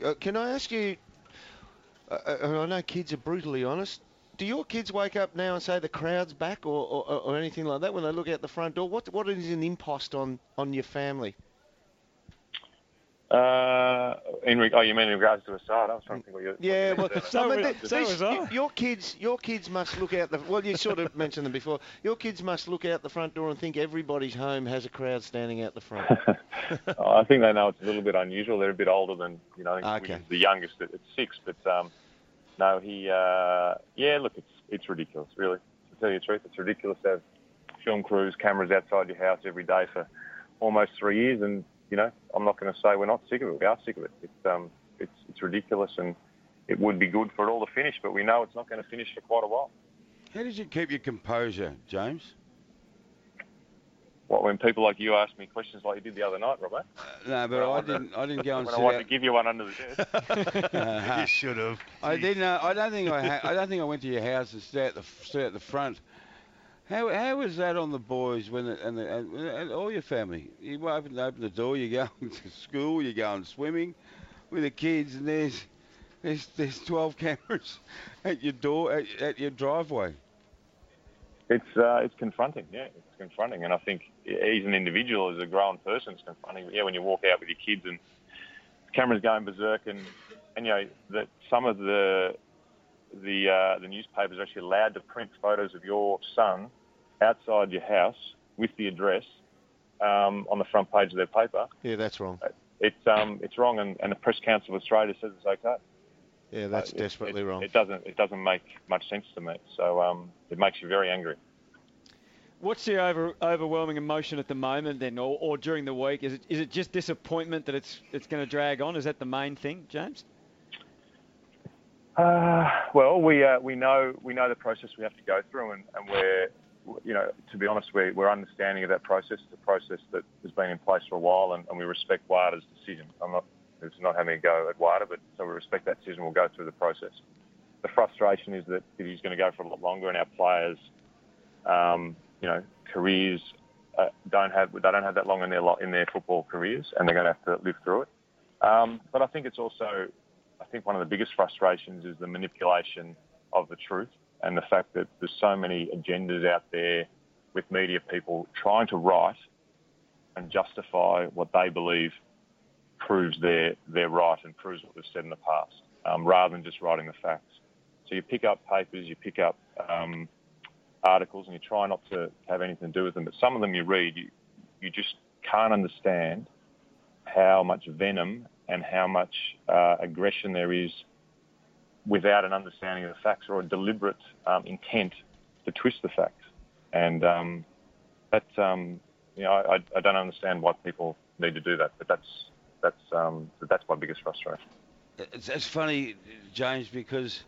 Can I ask you? And I know kids are brutally honest. Do your kids wake up now and say the crowd's back, or anything like that when they look out the front door? What is an impost on your family? You mean in regards to Assad? I was trying to think what you. Yeah, what you well, meant there. your kids must look out the. Well, you sort of mentioned them before. Your kids must look out the front door and think everybody's home has a crowd standing out the front. I think they know it's a little bit unusual. They're a bit older than I think Okay. the youngest at 6. But no, look, it's ridiculous, really. To tell you the truth, it's ridiculous to have film crews, cameras outside your house every day for almost 3 years, and I'm not going to say we're not sick of it. We are sick of it. It's ridiculous, and it would be good for it all to finish, but we know it's not going to finish for quite a while. How did you keep your composure, James? What, when people like you ask me questions like you did the other night, Robert? No, but I didn't go and when sit I wanted out. to give you one under the desk. You should have. I didn't. I don't think I went to your house and sat at the front. How was that on the boys and all your family? You open the door, you go to school, you go swimming with the kids, and there's 12 cameras at your door at your driveway. It's confronting, yeah. It's confronting, and I think as an individual, as a grown person, it's confronting. Yeah, when you walk out with your kids and the camera's going berserk, and that some of the newspapers are actually allowed to print photos of your son outside your house with the address on the front page of their paper. Yeah, that's wrong. It's wrong, and the Press Council of Australia says it's okay. Yeah, that's desperately wrong. It doesn't make much sense to me. So it makes you very angry. What's the overwhelming emotion at the moment then, or during the week? Is it just disappointment that it's going to drag on? Is that the main thing, James? Well, we know the process we have to go through, and we're, to be honest, we're understanding of that process. It's a process that has been in place for a while, and we respect WADA's decision. It's not having a go at WADA, but so we respect that decision. We'll go through the process. The frustration is that it is going to go for a lot longer, and our players, careers don't have that long in their football careers, and they're going to have to live through it. But I think it's also, one of the biggest frustrations is the manipulation of the truth, and the fact that there's so many agendas out there with media people trying to write and justify what they believe proves they're right and proves what they've said in the past, rather than just writing the facts. So you pick up papers, you pick up articles, and you try not to have anything to do with them. But some of them you read, you just can't understand how much venom and how much aggression there is without an understanding of the facts or a deliberate intent to twist the facts. And I don't understand why people need to do that, but that's my biggest frustration. It's funny, James, because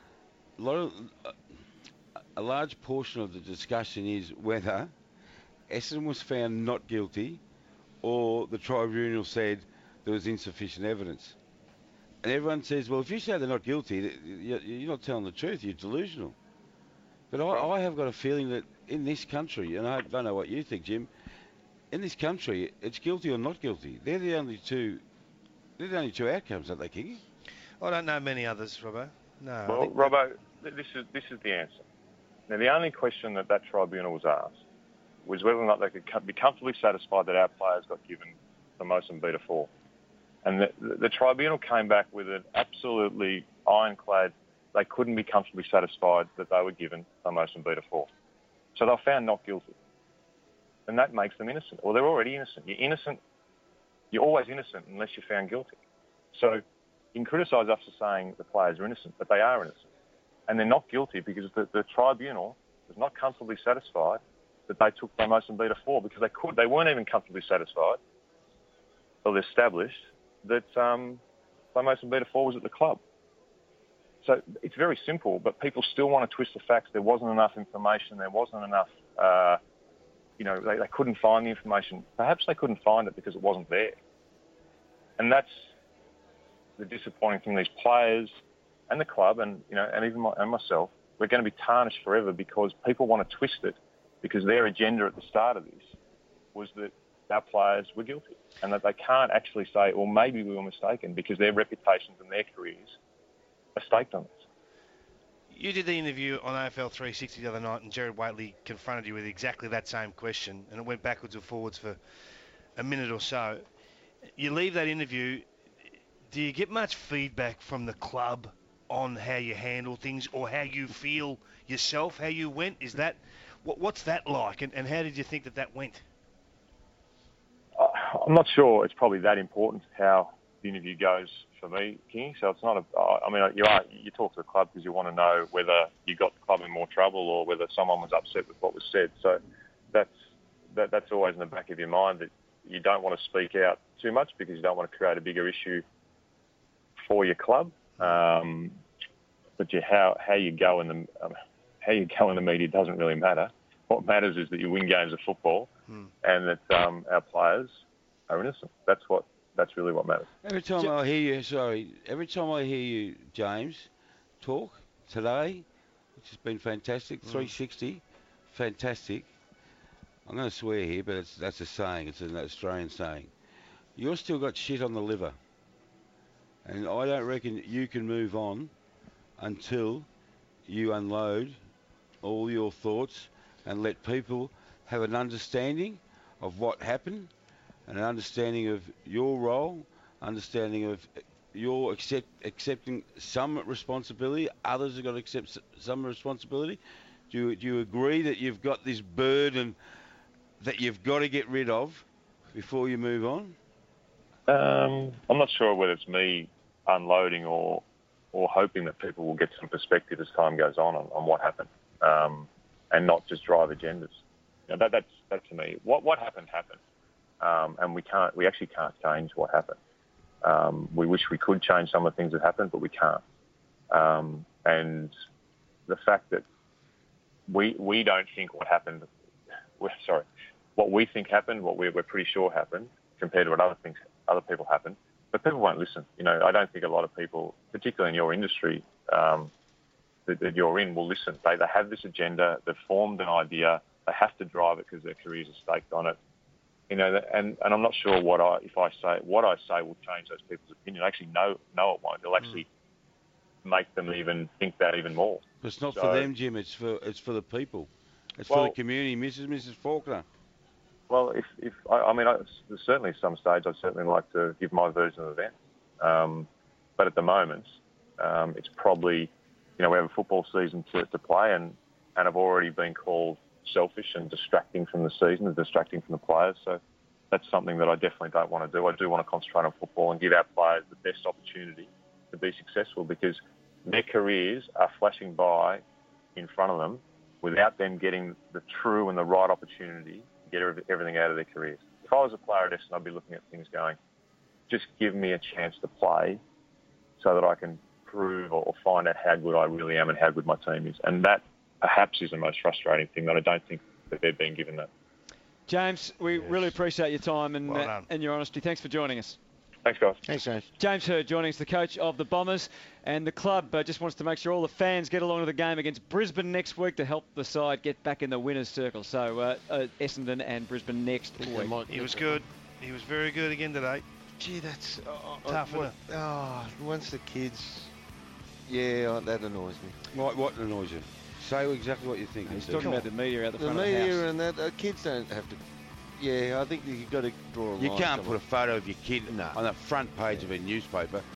a large portion of the discussion is whether Essendon was found not guilty or the tribunal said there was insufficient evidence. And everyone says, well, if you say they're not guilty, you're not telling the truth, you're delusional. But I have got a feeling that in this country, and I don't know what you think, Jim, in this country, it's guilty or not guilty. They're the only two outcomes, aren't they, Kingy? I don't know many others, Robbo. No. Well, Robbo, this is the answer. Now, the only question that tribunal was asked was whether or not they could be comfortably satisfied that our players got given the most and beat a 4. And the tribunal came back with an absolutely ironclad, they couldn't be comfortably satisfied that they were given the most and beat a 4. So they were found not guilty. And that makes them innocent. Or they're already innocent. You're innocent. You're always innocent unless you're found guilty. So you can criticise us for saying the players are innocent, but they are innocent. And they're not guilty because the tribunal was not comfortably satisfied that they took the most and beat a 4 because they weren't even comfortably satisfied or established that most and beat a 4 was at the club. So it's very simple, but people still want to twist the facts. There wasn't enough information. There wasn't enough, they couldn't find the information. Perhaps they couldn't find it because it wasn't there. And that's the disappointing thing. These players and the club and even myself, we're going to be tarnished forever because people want to twist it because their agenda at the start of this was that our players were guilty and that they can't actually say, well, maybe we were mistaken, because their reputations and their careers are staked on this. You did the interview on AFL 360 the other night, and Gerard Whateley confronted you with exactly that same question, and it went backwards and forwards for a minute or so. You leave that interview, do you get much feedback from the club on how you handle things or how you feel yourself, how you went? Is that what's that like, and how did you think that went? I'm not sure it's probably that important how the interview goes for me, King. So it's not you talk to the club because you want to know whether you got the club in more trouble or whether someone was upset with what was said. So that's always in the back of your mind, that you don't want to speak out too much because you don't want to create a bigger issue for your club. But how you go in the media doesn't really matter. What matters is that you win games of football and that our players are innocent. That's really what matters. Every time I hear you, James, talk today, which has been fantastic, 360, fantastic. I'm going to swear here, but that's a saying. It's an Australian saying. You've still got shit on the liver. And I don't reckon you can move on until you unload all your thoughts and let people have an understanding of what happened, and an understanding of your role, understanding of your accepting some responsibility. Others have got to accept some responsibility. Do you agree that you've got this burden that you've got to get rid of before you move on? I'm not sure whether it's me unloading or hoping that people will get some perspective as time goes on what happened, and not just drive agendas. You know, that's to me. What happened, and we actually can't change what happened. We wish we could change some of the things that happened, but we can't. And the fact that we don't think what happened, what we think happened, what we're pretty sure happened, compared to what other people happened. But people won't listen. You know, I don't think a lot of people, particularly in your industry that you're in, will listen. They have this agenda. They've formed an idea. They have to drive it because their careers are staked on it. You know, and I'm not sure what I say will change those people's opinion. I actually know it won't. It'll actually make them even think that even more. But it's not for them, Jim. It's for the people. It's for the community, Mrs. Faulkner. Well, certainly some stage I'd certainly like to give my version of events. But at the moment, it's probably, we have a football season to play, and have already been called selfish and distracting from the season and distracting from the players. So that's something that I definitely don't want to do. I do want to concentrate on football and give our players the best opportunity to be successful, because their careers are flashing by in front of them without them getting the true and the right opportunity to get everything out of their careers. If I was a player at Essendon, I'd be looking at things going, just give me a chance to play so that I can prove or find out how good I really am and how good my team is. And that perhaps is the most frustrating thing, that I don't think that they're being given that. James, we really appreciate your time and your honesty. Thanks for joining us. Thanks, guys. Thanks, James. James Hird joining us, the coach of the Bombers, and the club just wants to make sure all the fans get along to the game against Brisbane next week to help the side get back in the winner's circle. So Essendon and Brisbane next week. He was good. He was very good again today. Gee, that's tough, wasn't it? Once the kids, that annoys me. What annoys you? Say exactly what you think. He's talking about the media out the front of the house. The media and that, kids don't have to. Yeah, I think you've got to draw a line. You can't put a photo of your kid No. on the front page of a newspaper